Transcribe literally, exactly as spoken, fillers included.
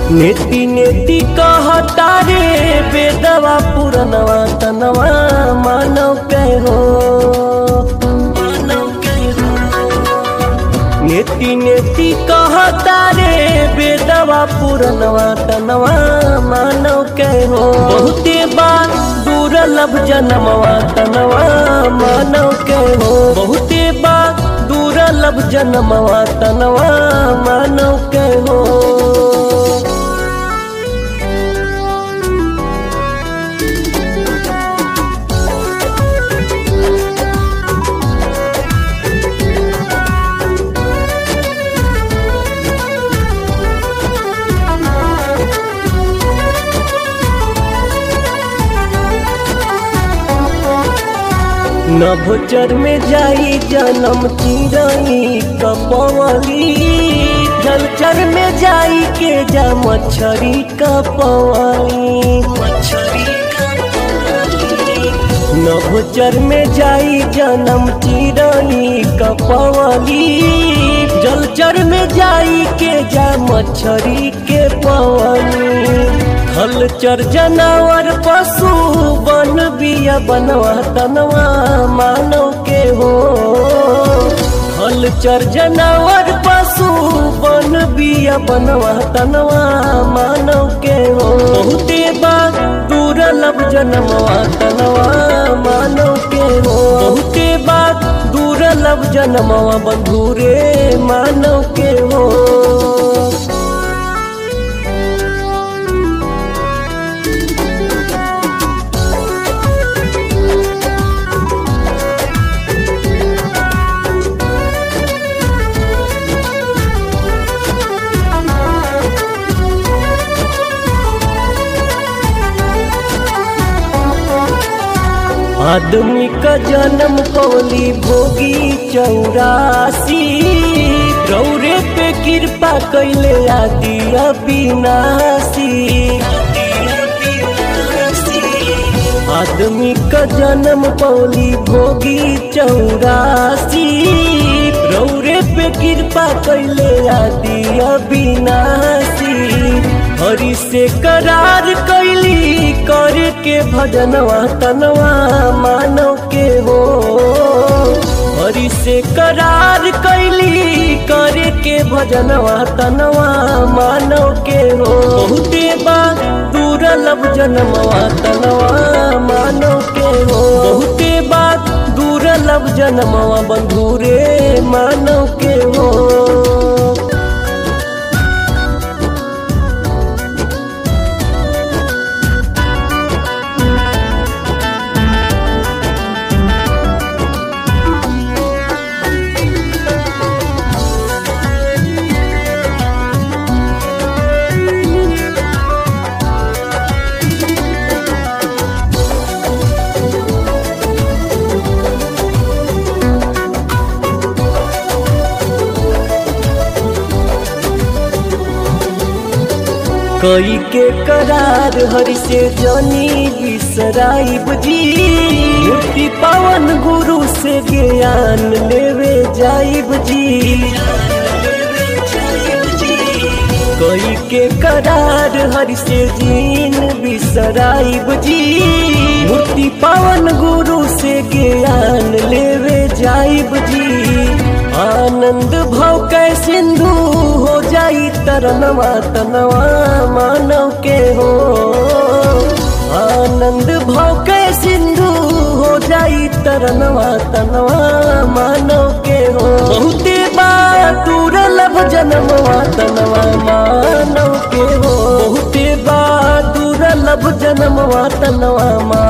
नेति नेति कहता रे बेदवा पुरनवा तनवा मानव के हो नेति नेति कहता रे बेदवा पुरनवा तनवा मानव के हो बहुते बार दुर्लभ जन्मवा तनवा मानव के हो बहुते बार दुर्लभ जन्मवा तनवा मानव के हो। नभोचर में जाई जन्म चिरई कपवली जलचर में जाई के जा मछरी कपवली नभोचर में जाई जन्म चिरई कपवली जलचर में जाई के जा मछरी के पवली हलचर जानवर पशु बन बिया बनवा तनवा मानव के हो हलचर जानवर पशु बन बिया बनवा तनवा मानव के हो बहुते बार दुर्लभ जन्मवा तनवा मानव के हो बहुते बार दुर्लभ जन्मवा बंधुरे मानव के हो। आदमी का जन्म पवली भोगी चौरासी रौरे पे कृपा कैले आदि अविनाशी आदमी का जन्म पवली भोगी चौरासी रौरे पे कृपा कैले आदि अविनाशी हरि से करार कैली करके भजनवा तनवा मानव के हो हरि से करार कैली करके भजनवा तनवा मानव के हो बहुते बार दुर्लभ जन्मवा तनवा मानव के हो बहुते बार दुर्लभ जन्मवा बंधुरे मानव के हो। कई के करार हरि से जनी बिसराई बुझी मुक्ति पावन गुरु से ज्ञान लेवे जाई बुझी कई के करार हरि से जीन बिसराई बुझी मुक्ति पावन गुरु से ज्ञान लेवे जाई बुझी आनंद भाव कै सिंधु हो जाई तरनवा तनवा मानव के हो आनंद भाव कै सिंधु हो जाई तरनवा तनवा मानव के हो बहुते बार दुर्लभ जन्मवा तनवा मानव के हो बहुते बार दुर्लभ जन्मवा तनवा